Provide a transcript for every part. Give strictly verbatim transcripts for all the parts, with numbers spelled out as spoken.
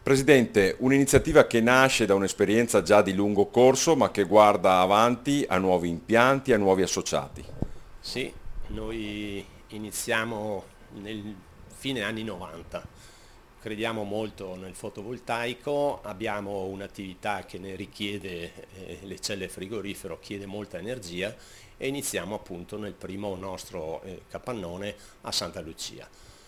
Presidente, un'iniziativa che nasce da un'esperienza già di lungo corso, ma che guarda avanti a nuovi impianti, a nuovi associati. Sì, noi iniziamo nel fine anni novanta, crediamo molto nel fotovoltaico, abbiamo un'attività che ne richiede, eh, le celle frigorifero chiede molta energia e iniziamo appunto nel primo nostro eh, capannone a Santa Lucia.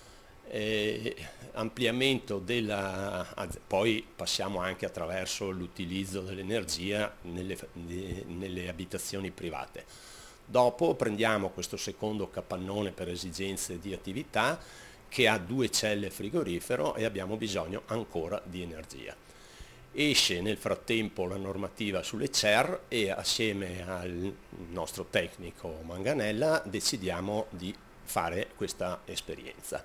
Eh, ampliamento della, poi passiamo anche attraverso l'utilizzo dell'energia nelle, nelle abitazioni private. Dopo prendiamo questo secondo capannone per esigenze di attività che ha due celle frigorifero e abbiamo bisogno ancora di energia. Esce nel frattempo la normativa sulle C E R e assieme al nostro tecnico Manganella decidiamo di fare questa esperienza.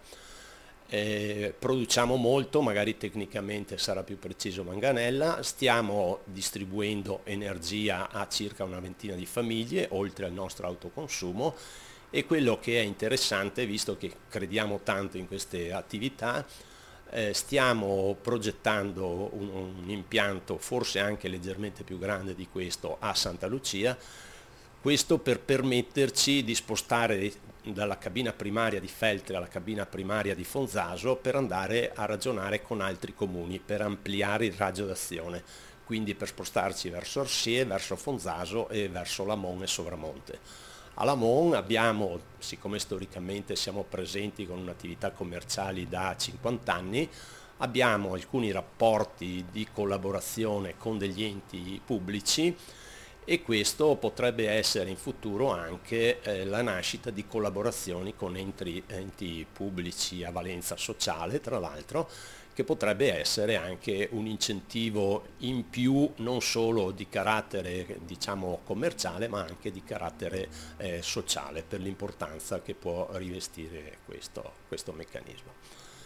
Eh, produciamo molto, magari tecnicamente sarà più preciso Manganella, stiamo distribuendo energia a circa una ventina di famiglie, oltre al nostro autoconsumo, e quello che è interessante, visto che crediamo tanto in queste attività, eh, stiamo progettando un, un impianto forse anche leggermente più grande di questo a Santa Lucia, questo per permetterci di spostare dalla cabina primaria di Feltre alla cabina primaria di Fonzaso per andare a ragionare con altri comuni, per ampliare il raggio d'azione, quindi per spostarci verso Orsie, verso Fonzaso e verso Lamon e Sovramonte. A Lamon abbiamo, siccome storicamente siamo presenti con un'attività commerciale da cinquanta anni, abbiamo alcuni rapporti di collaborazione con degli enti pubblici e questo potrebbe essere in futuro anche eh, la nascita di collaborazioni con enti, enti pubblici a valenza sociale, tra l'altro, che potrebbe essere anche un incentivo in più non solo di carattere diciamo commerciale ma anche di carattere eh, sociale per l'importanza che può rivestire questo, questo meccanismo.